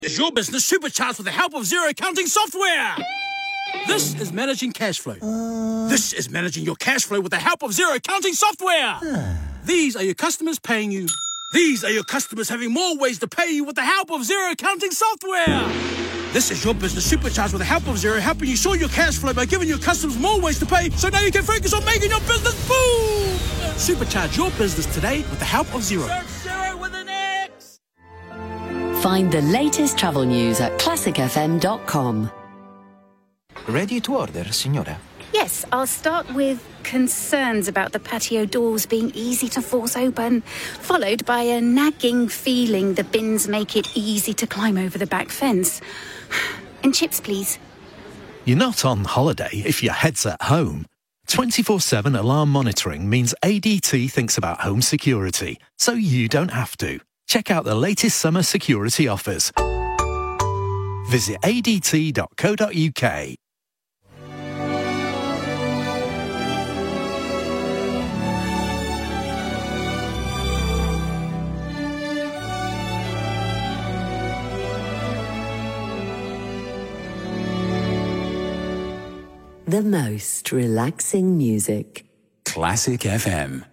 Is your business supercharged with the help of Xero accounting software? This is managing cash flow. This is managing your cash flow with the help of Xero accounting software. These are your customers paying you. These are your customers having more ways to pay you with the help of Xero accounting software. This is your business supercharged with the help of Xero, helping you sort your cash flow by giving your customers more ways to pay, so now you can focus on making your business boom. Supercharge your business today with the help of Xero. Search Xero with an X. Find the latest travel news at classicfm.com. Ready to order, signora? Yes, I'll start with concerns about the patio doors being easy to force open, followed by a nagging feeling the bins make it easy to climb over the back fence. And chips, please. You're not on holiday if your head's at home. 24/7 alarm monitoring means ADT thinks about home security, so you don't have to. Check out the latest summer security offers. Visit adt.co.uk. The most relaxing music. Classic FM.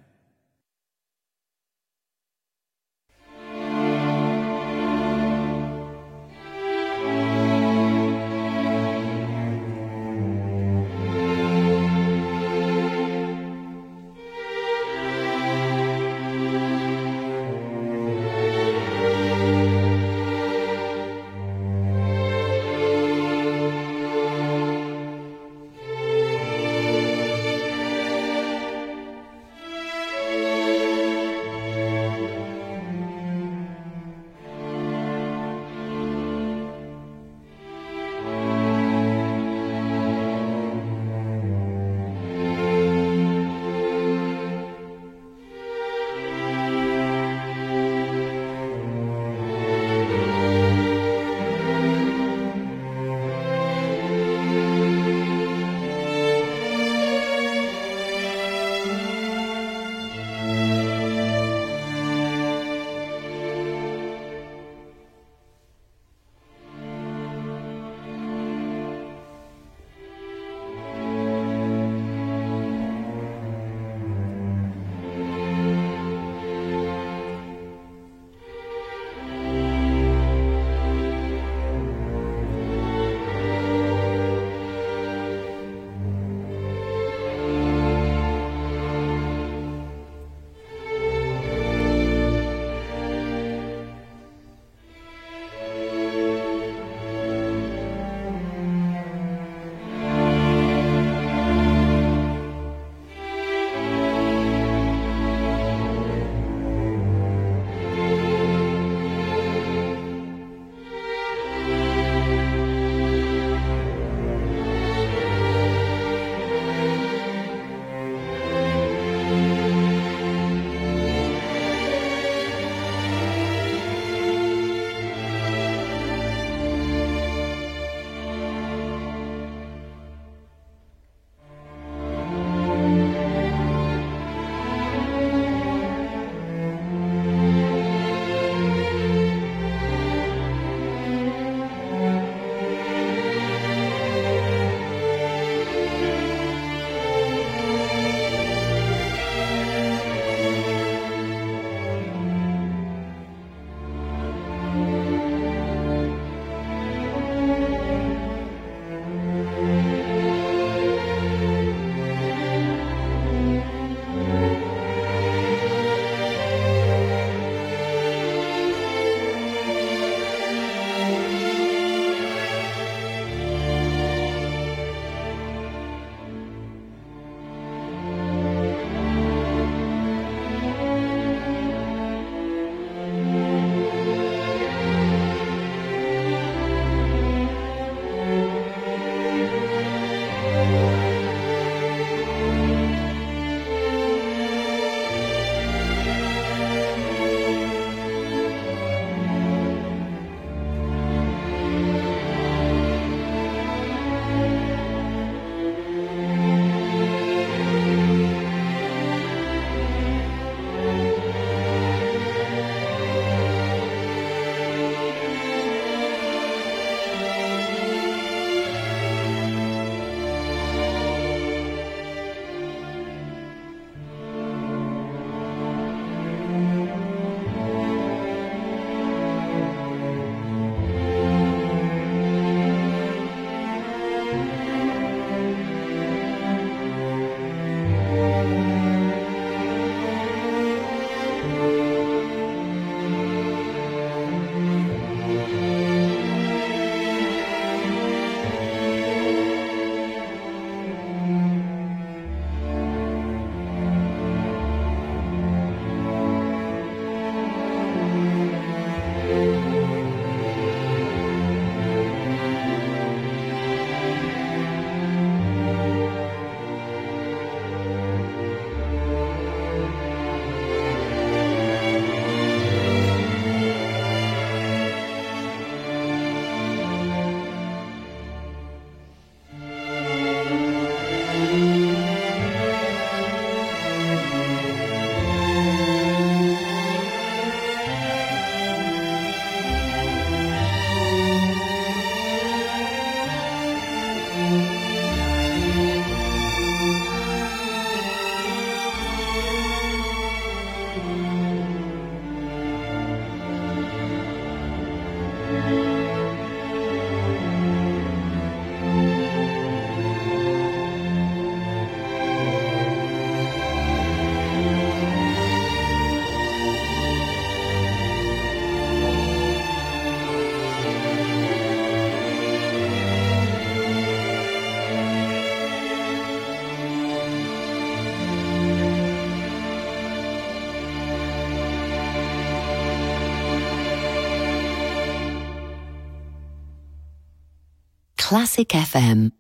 Classic FM.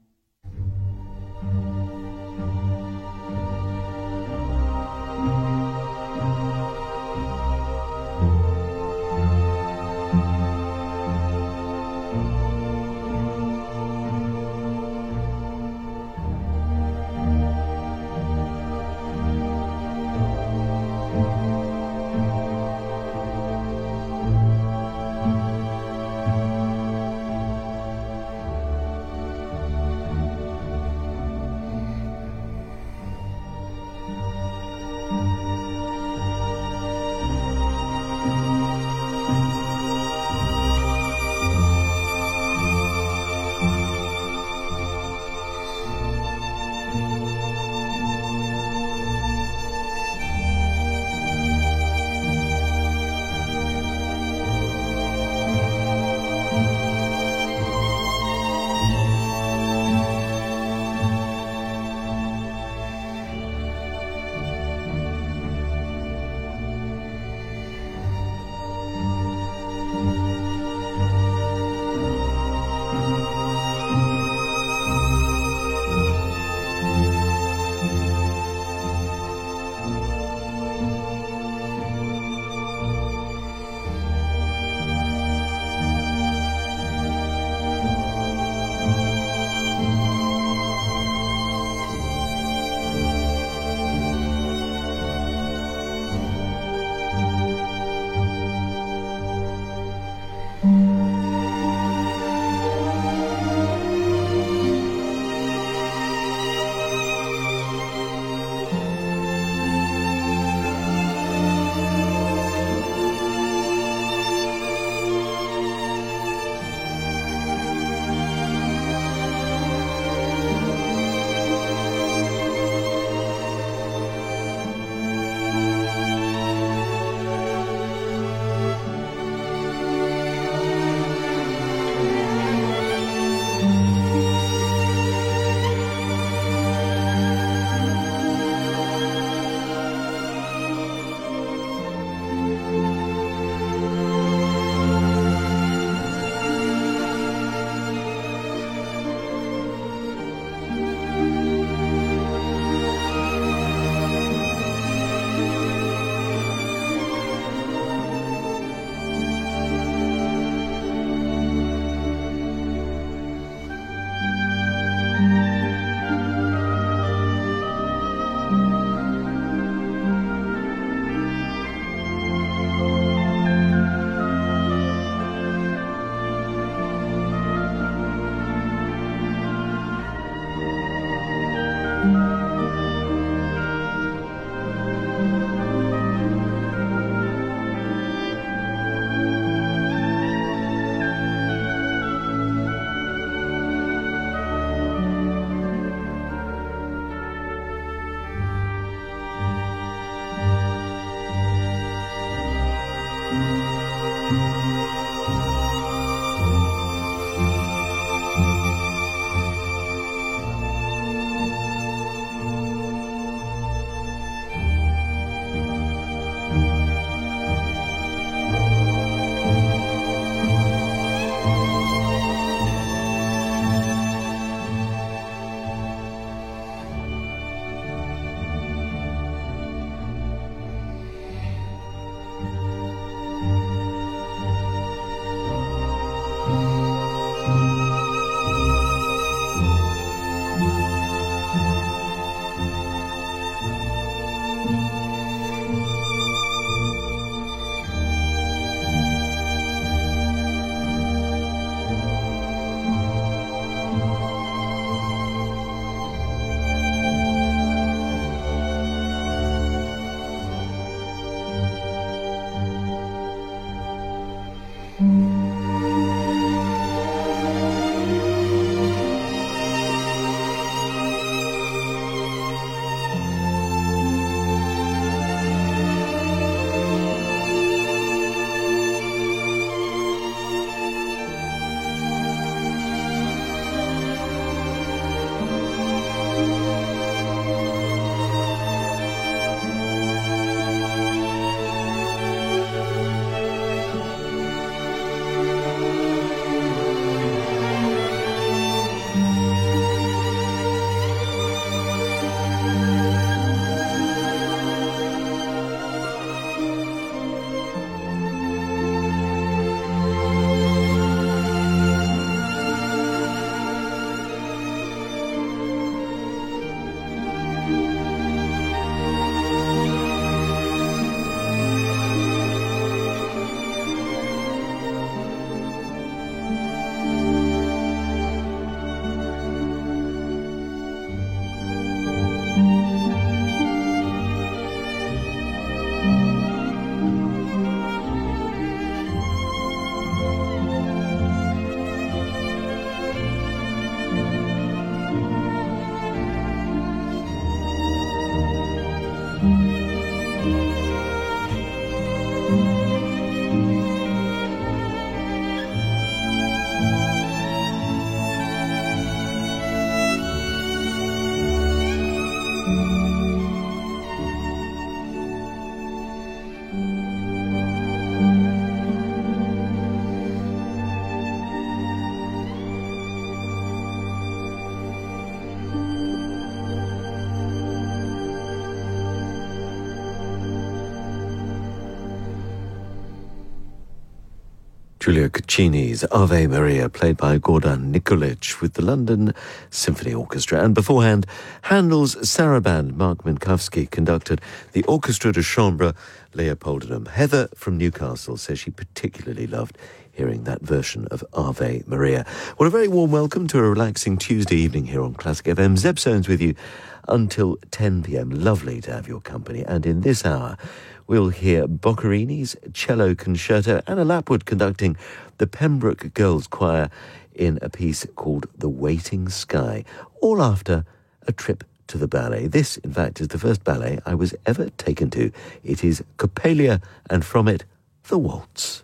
Giulio Caccini's Ave Maria, played by Gordan Nikolic with the London Symphony Orchestra. And beforehand, Handel's Saraband, Mark Minkowski, conducted the Orchestra de Chambre Leopoldinum. Heather from Newcastle says she particularly loved hearing that version of Ave Maria. Well, a very warm welcome to a relaxing Tuesday evening here on Classic FM. Zeb Soanes with you until 10 p.m. Lovely to have your company. And in this hour, we'll hear Boccherini's Cello Concerto, Anna Lapwood conducting the Pembroke Girls Choir in a piece called The Waiting Sky, all after a trip to the ballet. This, in fact, is the first ballet I was ever taken to. It is Coppelia, and from it, The Waltz.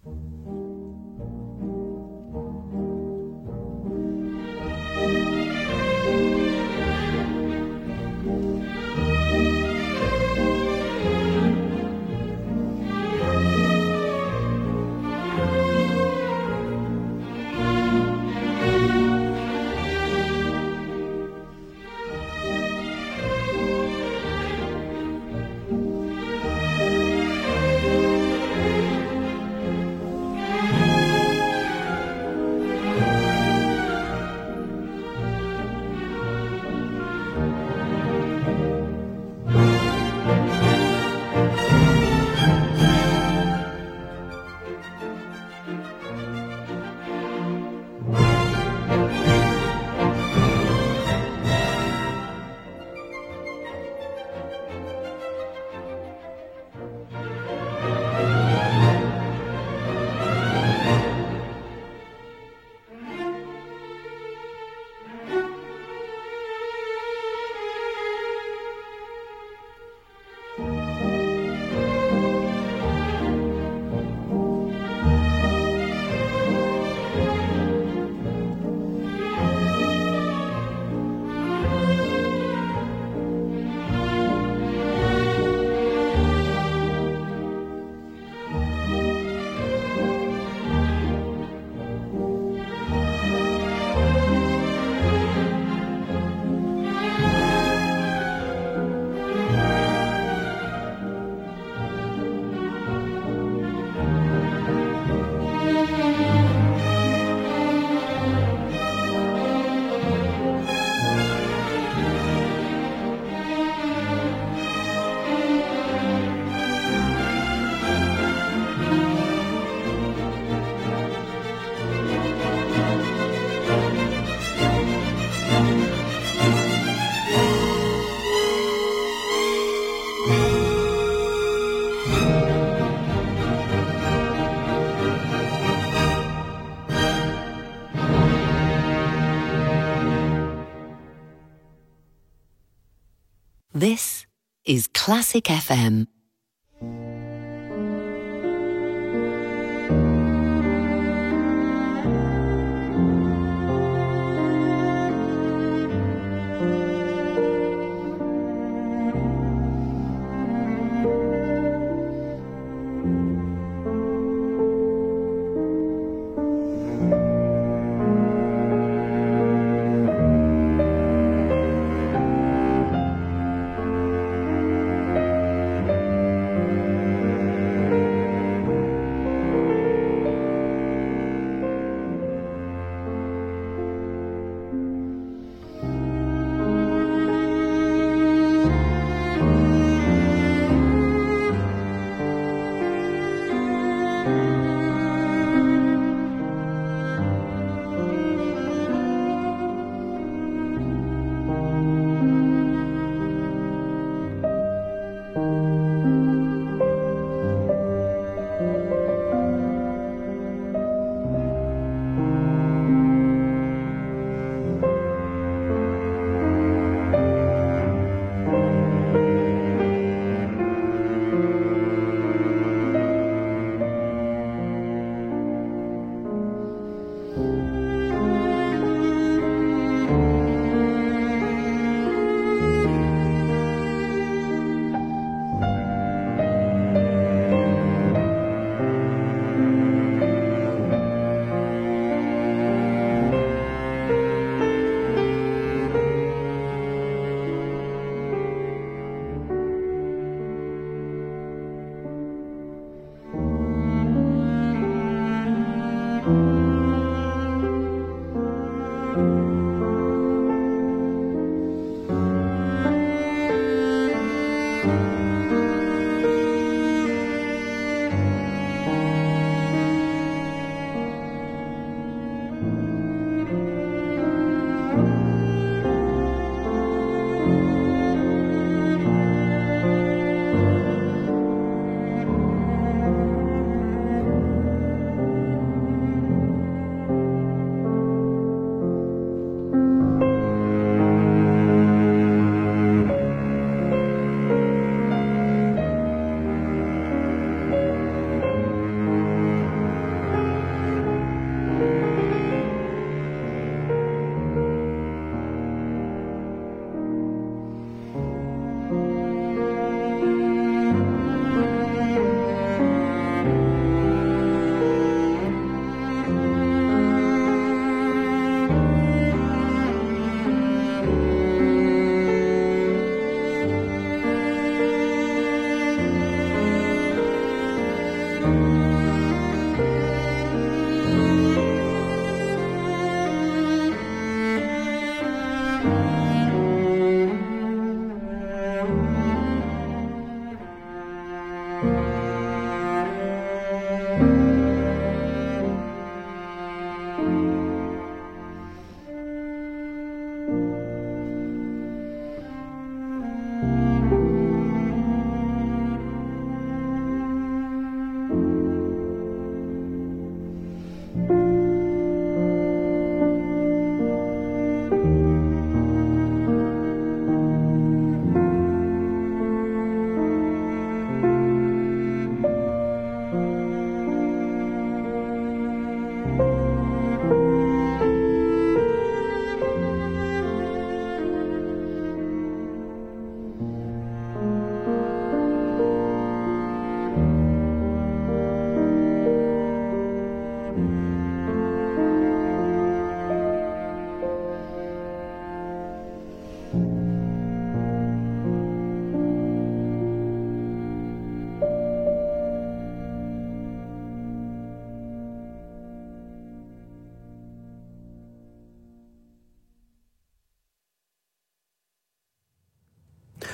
This is Classic FM.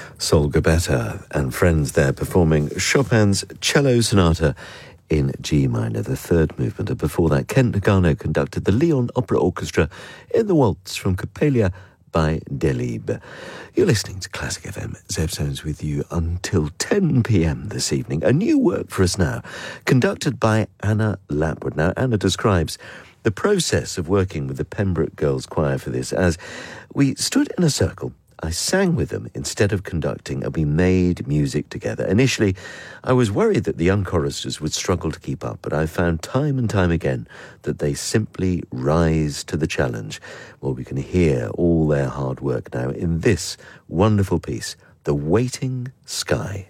Sol Gabetta and friends there performing Chopin's Cello Sonata in G minor, the third movement. And before that, Kent Nagano conducted the Lyon Opera Orchestra in the waltz from Coppelia by Delibes. You're listening to Classic FM. Zeb Soames with you until 10 p.m. this evening. A new work for us now, conducted by Anna Lapwood. Now, Anna describes the process of working with the Pembroke Girls Choir for this as we stood in a circle. I sang with them instead of conducting, and we made music together. Initially, I was worried that the young choristers would struggle to keep up, but I found time and time again that they simply rise to the challenge. Well, we can hear all their hard work now in this wonderful piece, The Waiting Sky.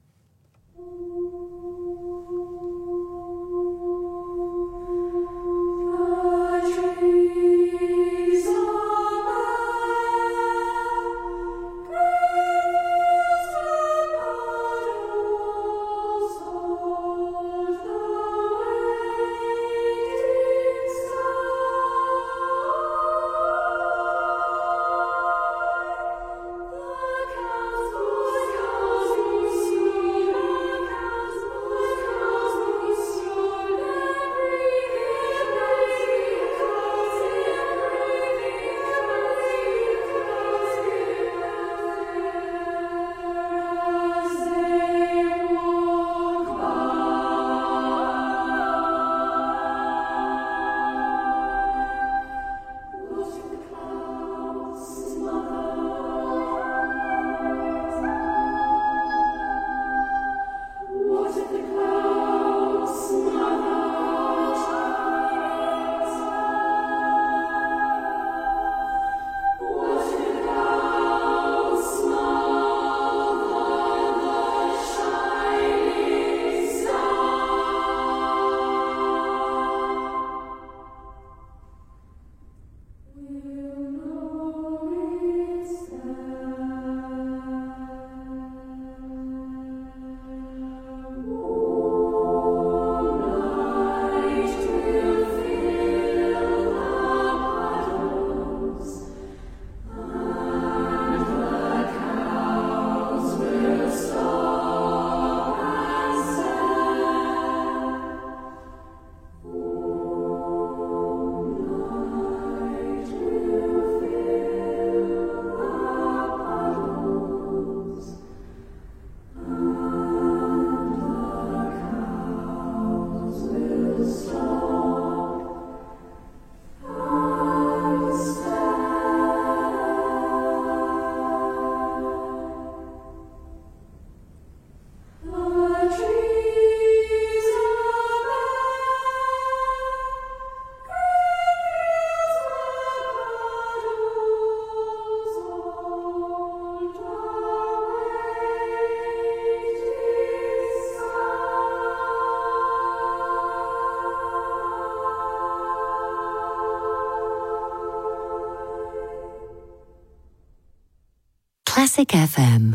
Classic FM.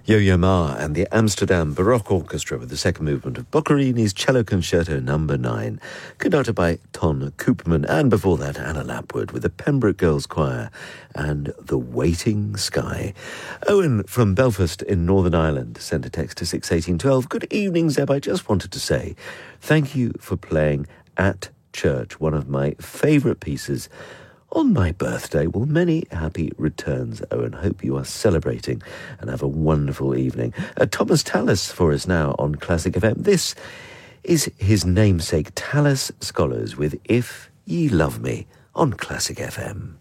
Yo-Yo Ma and the Amsterdam Baroque Orchestra with the second movement of Boccherini's Cello Concerto No. 9, conducted by Ton Koopman, and before that Anna Lapwood with the Pembroke Girls Choir and The Waiting Sky. Owen from Belfast in Northern Ireland sent a text to 61812. Good evening, Zeb. I just wanted to say thank you for playing At Church, one of my favourite pieces on my birthday. Well, many happy returns, Owen. Hope you are celebrating and have a wonderful evening. Thomas Tallis for us now on Classic FM. This is his namesake, Tallis Scholars, with If Ye Love Me on Classic FM.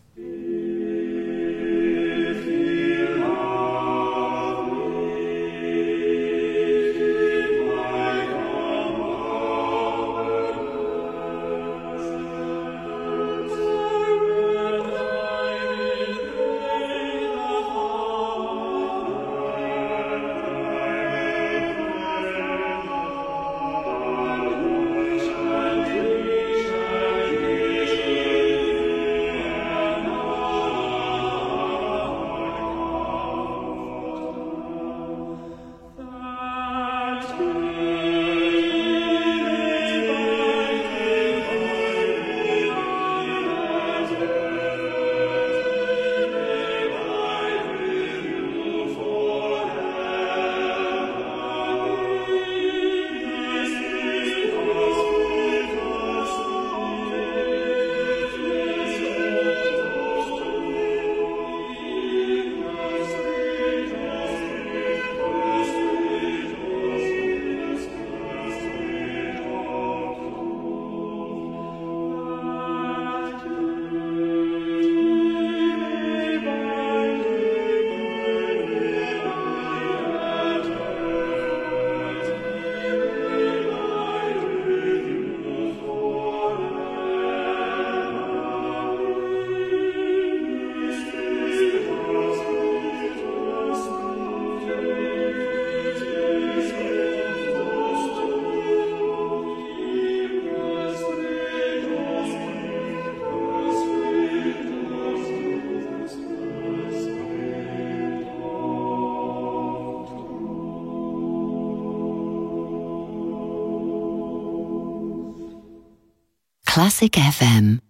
Classic FM.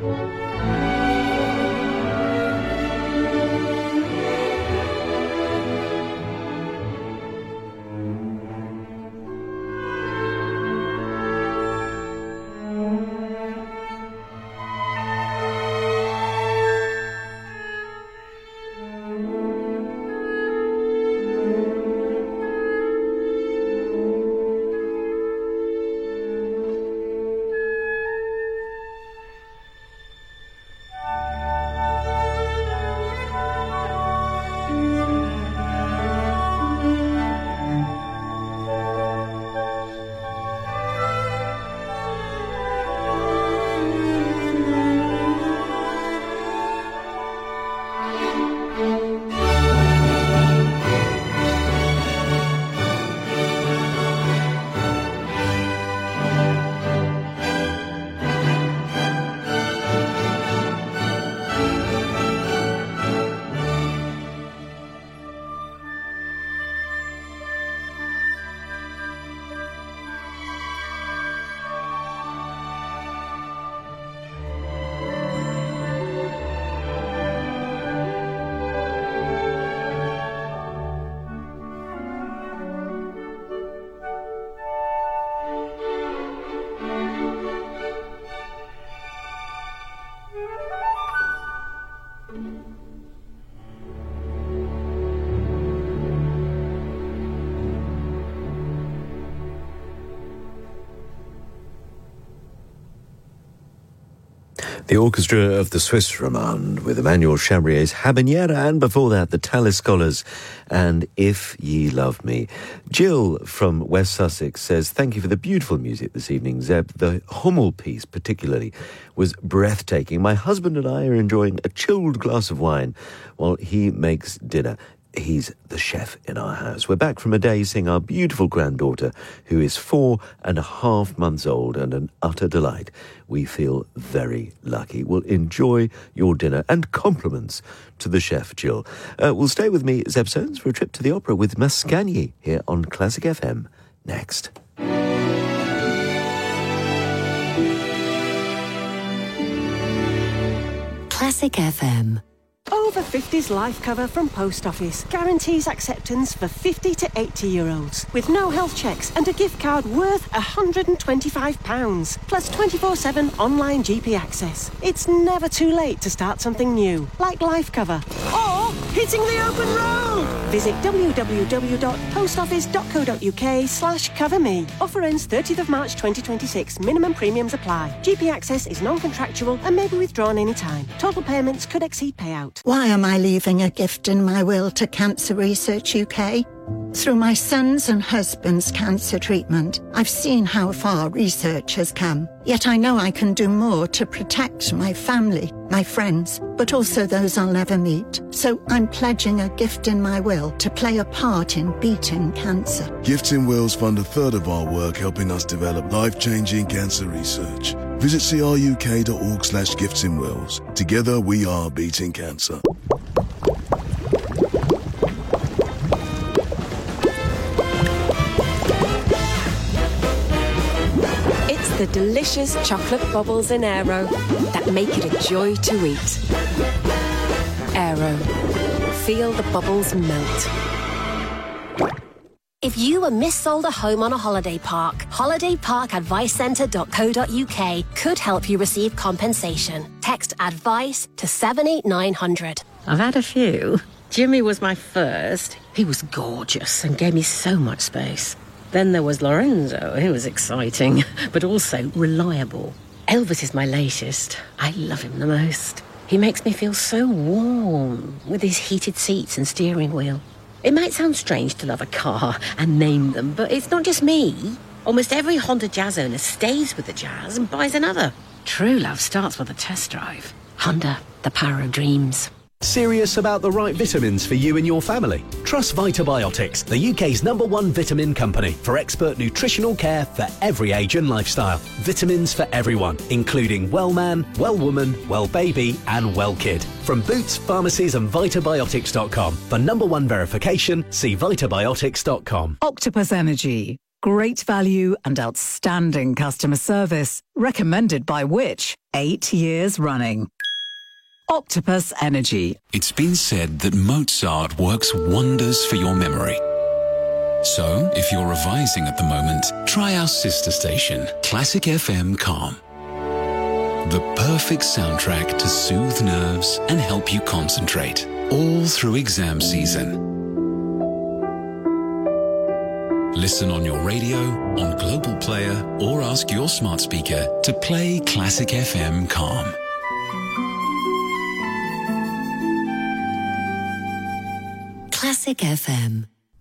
The orchestra of the Swiss Romande with Emmanuel Chabrier's Habanera, and before that the Tallis Scholars and If Ye Love Me. Jill from West Sussex says, thank you for the beautiful music this evening, Zeb. The Hummel piece particularly was breathtaking. My husband and I are enjoying a chilled glass of wine while he makes dinner. He's the chef in our house. We're back from a day seeing our beautiful granddaughter, who is 4.5 months old and an utter delight. We feel very lucky. We'll enjoy your dinner, and compliments to the chef, Jill. Will stay with me, Zeb Soanes, for a trip to the opera with Mascagni here on Classic FM next. Classic FM. Over 50s life cover from Post Office guarantees acceptance for 50 to 80-year-olds with no health checks and a gift card worth £125, plus 24/7 online GP access. It's never too late to start something new, like life cover or hitting the open road. Visit www.postoffice.co.uk/coverme. Offer ends 30th of March 2026. Minimum premiums apply. GP access is non-contractual and may be withdrawn anytime. Total payments could exceed payout. Why am I leaving a gift in my will to Cancer Research UK? Through my son's and husband's cancer treatment, I've seen how far research has come. Yet I know I can do more to protect my family, my friends, but also those I'll never meet. So I'm pledging a gift in my will to play a part in beating cancer. Gifts in Wills fund a third of our work helping us develop life-changing cancer research. Visit cruk.org/giftsinwills. Together we are beating cancer. It's the delicious chocolate bubbles in Aero that make it a joy to eat. Aero. Feel the bubbles melt. If you were missold a home on a holiday park, holidayparkadvicecentre.co.uk could help you receive compensation. Text ADVICE to 78900. I've had a few. Jimmy was my first. He was gorgeous and gave me so much space. Then there was Lorenzo. He was exciting, but also reliable. Elvis is my latest. I love him the most. He makes me feel so warm with his heated seats and steering wheel. It might sound strange to love a car and name them, but it's not just me. Almost every Honda Jazz owner stays with the Jazz and buys another. True love starts with a test drive. Honda, the power of dreams. Serious about the right vitamins for you and your family? Trust Vitabiotics, the UK's #1 vitamin company for expert nutritional care for every age and lifestyle. Vitamins for everyone, including well man, well woman, well baby and well kid. From Boots, pharmacies and Vitabiotics.com. For #1 verification, see Vitabiotics.com. Octopus Energy. Great value and outstanding customer service. Recommended by Which? 8 years running. Octopus Energy. It's been said that Mozart works wonders for your memory. So, if you're revising at the moment, try our sister station, Classic FM Calm. The perfect soundtrack to soothe nerves and help you concentrate, all through exam season. Listen on your radio, on Global Player, or ask your smart speaker to play Classic FM Calm. Classic FM.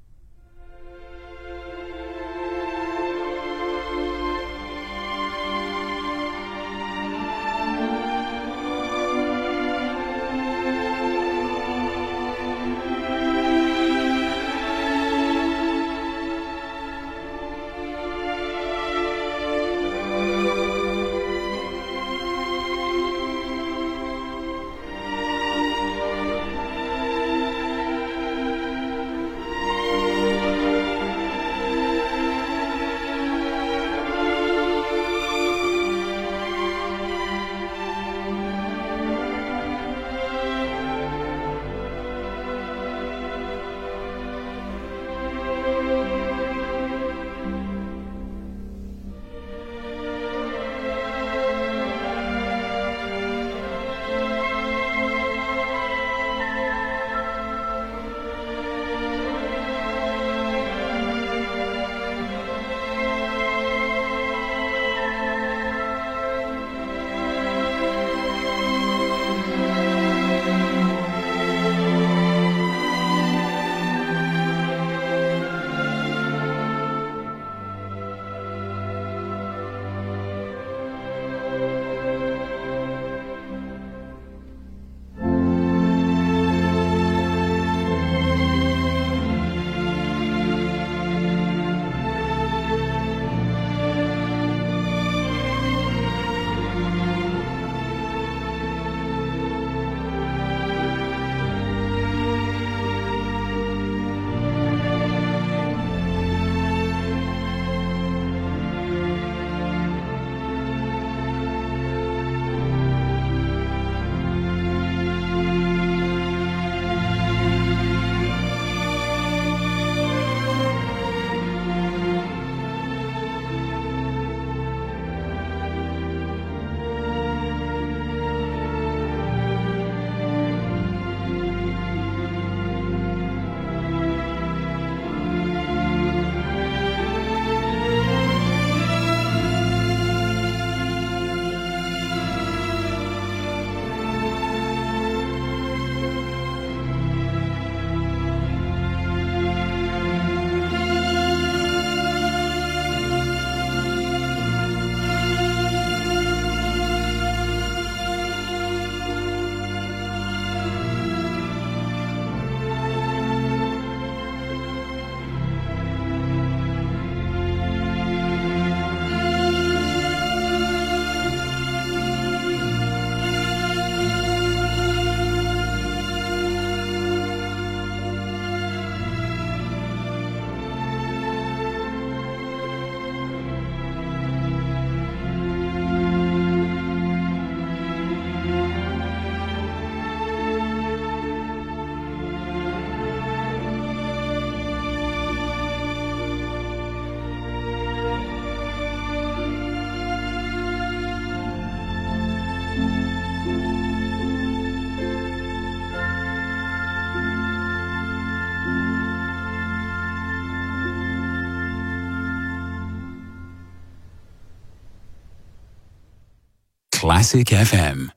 Classic FM.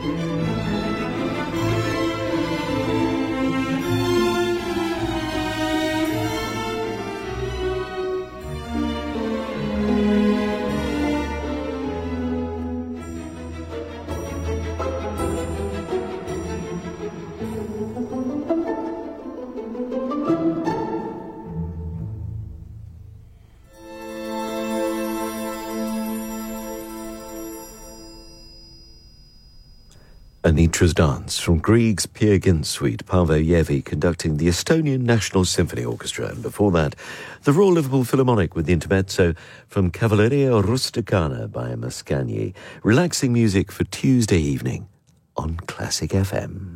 Anitra's Dance from Grieg's Peer Gynt Suite, Paavo Järvi conducting the Estonian National Symphony Orchestra. And before that, the Royal Liverpool Philharmonic with the intermezzo from Cavalleria Rusticana by Mascagni. Relaxing music for Tuesday evening on Classic FM.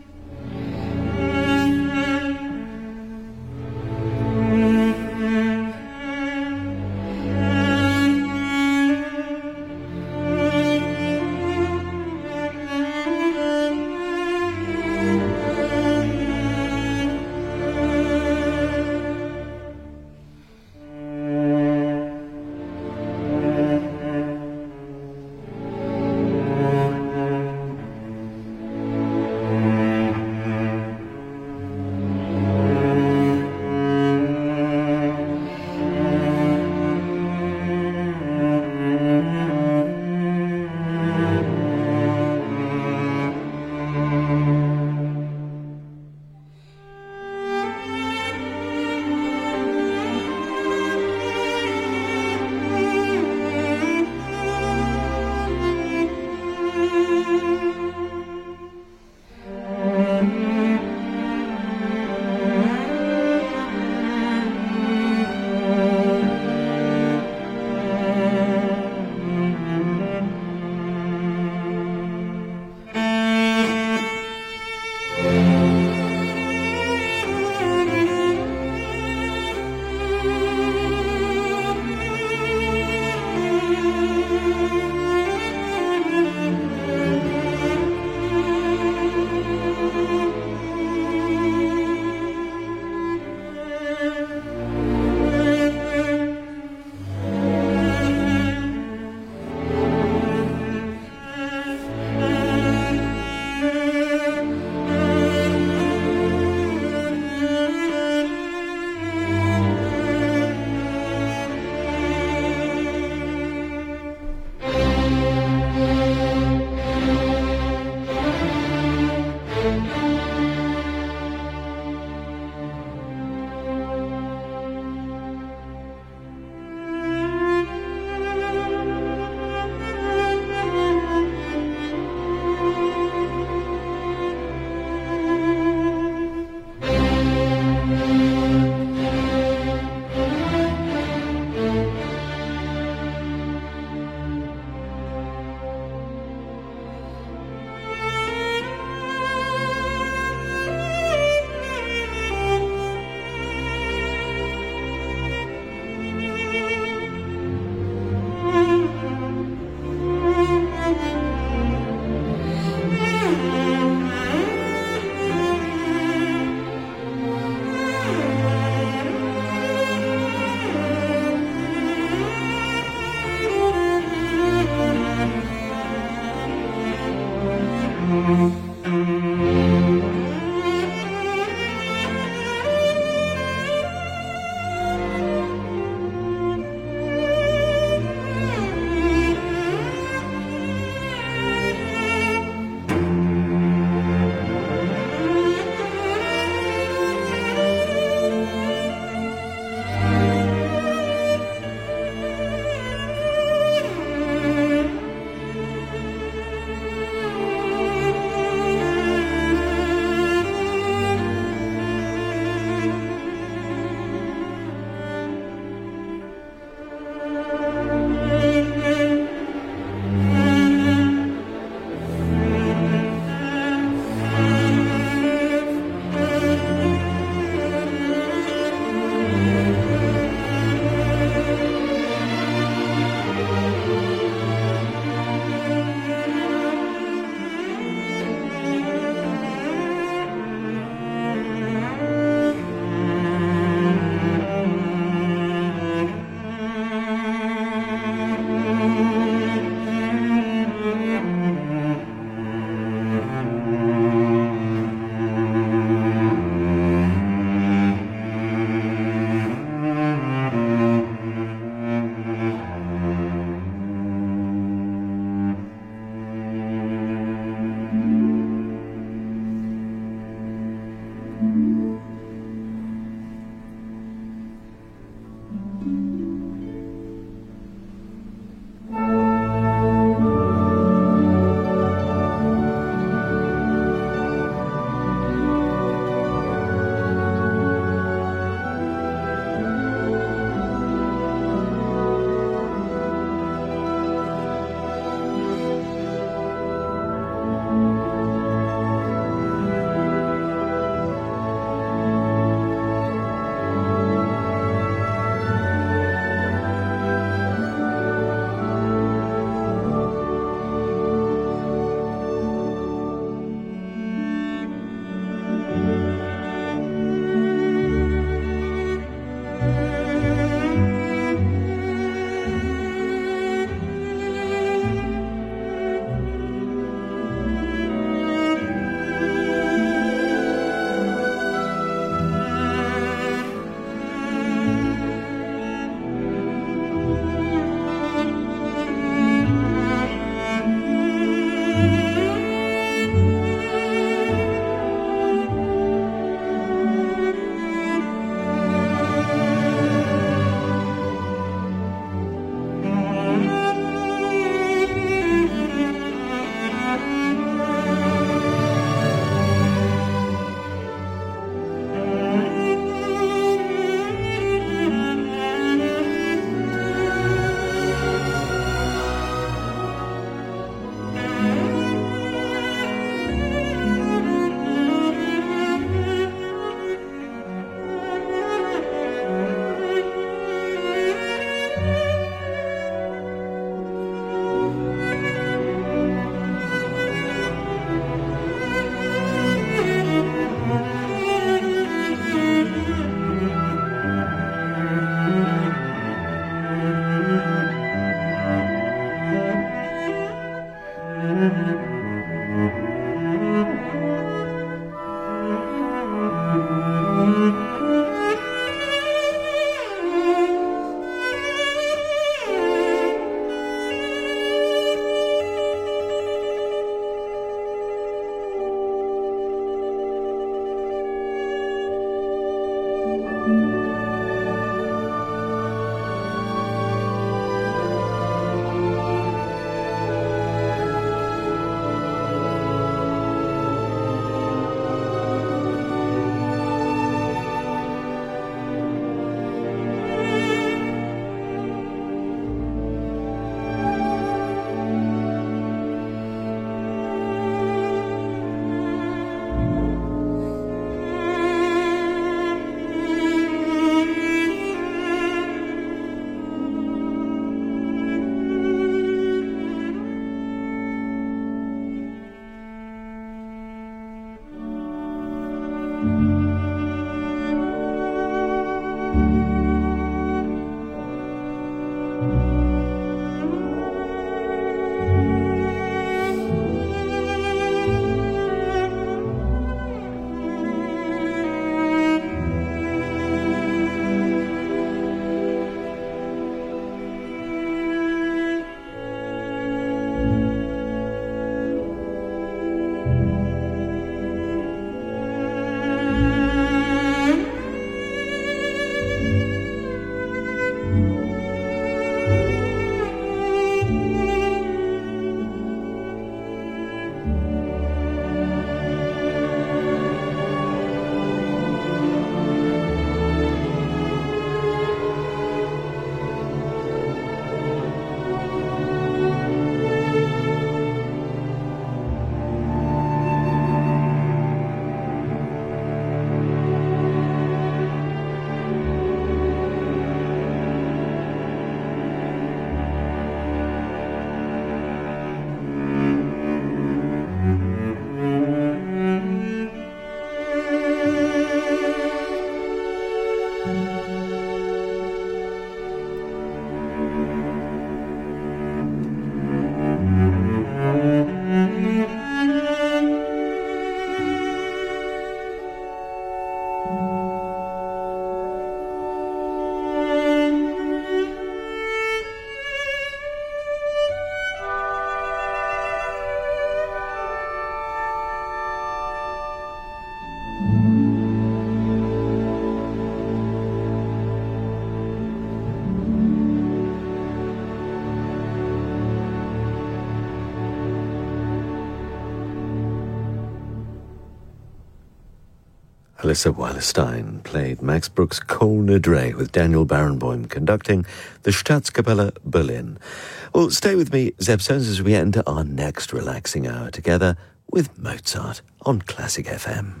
Alyssa Weilerstein played Max Bruch's Kol Nidre with Daniel Barenboim conducting the Staatskapelle Berlin. Well, stay with me, Zeb Stones, as we enter our next relaxing hour together with Mozart on Classic FM.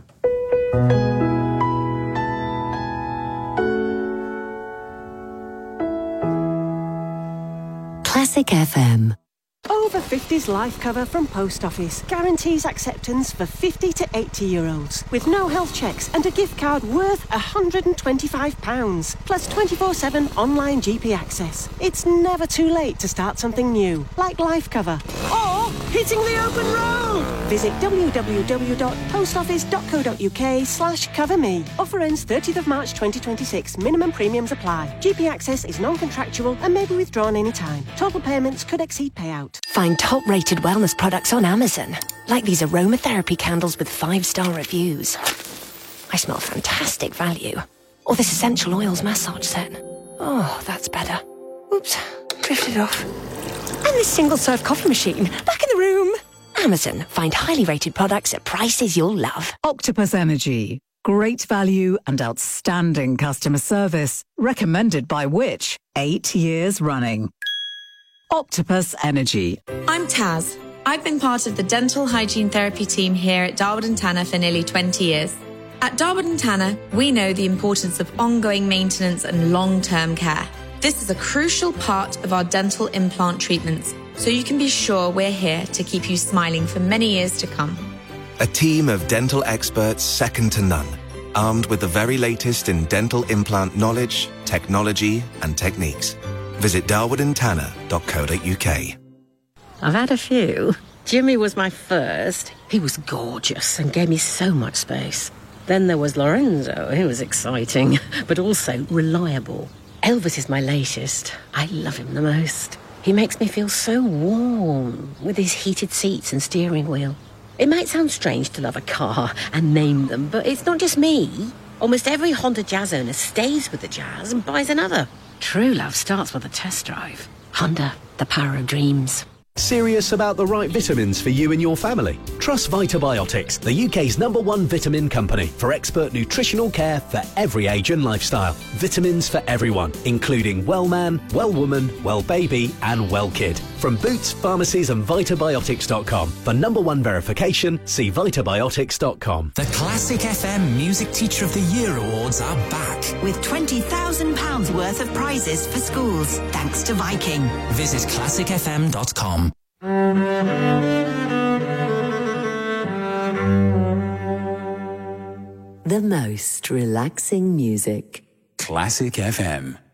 Classic FM. Over 50s life cover from Post Office guarantees acceptance for 50 to 80-year-olds with no health checks and a gift card worth £125, plus 24/7 online GP access. It's never too late to start something new, like life cover or hitting the open road. Visit www.postoffice.co.uk/coverme. Offer ends 30th of March 2026. Minimum premiums apply. GP access is non-contractual and may be withdrawn anytime. Total payments could exceed payout. Find top-rated wellness products on Amazon, like these aromatherapy candles with 5-star reviews. I smell fantastic value. Or this essential oils massage set. Oh, that's better. Oops, drifted off. And this single-serve coffee machine, back in the room. Amazon, find highly rated products at prices you'll love. Octopus Energy. Great value and outstanding customer service. Recommended by Which? 8 years running. Octopus Energy. I'm Taz. I've been part of the dental hygiene therapy team here at Darwood & Tanner for nearly 20 years. At Darwood & Tanner, we know the importance of ongoing maintenance and long-term care. This is a crucial part of our dental implant treatments, so you can be sure we're here to keep you smiling for many years to come. A team of dental experts second to none, armed with the very latest in dental implant knowledge, technology and techniques. Visit darwoodandtanner.co.uk. I've had a few. Jimmy was my first. He was gorgeous and gave me so much space. Then there was Lorenzo. He was exciting, but also reliable. Elvis is my latest. I love him the most. He makes me feel so warm with his heated seats and steering wheel. It might sound strange to love a car and name them, but it's not just me. Almost every Honda Jazz owner stays with the Jazz and buys another. True love starts with a test drive. Honda, the power of dreams. Serious about the right vitamins for you and your family? Trust Vitabiotics, the UK's #1 vitamin company for expert nutritional care for every age and lifestyle. Vitamins for everyone, including well man, well woman, well baby and well kid. From Boots, pharmacies and Vitabiotics.com. For #1 verification, see Vitabiotics.com. The Classic FM Music Teacher of the Year Awards are back. With £20,000 worth of prizes for schools, thanks to Viking. Visit classicfm.com. The most relaxing music. Classic FM.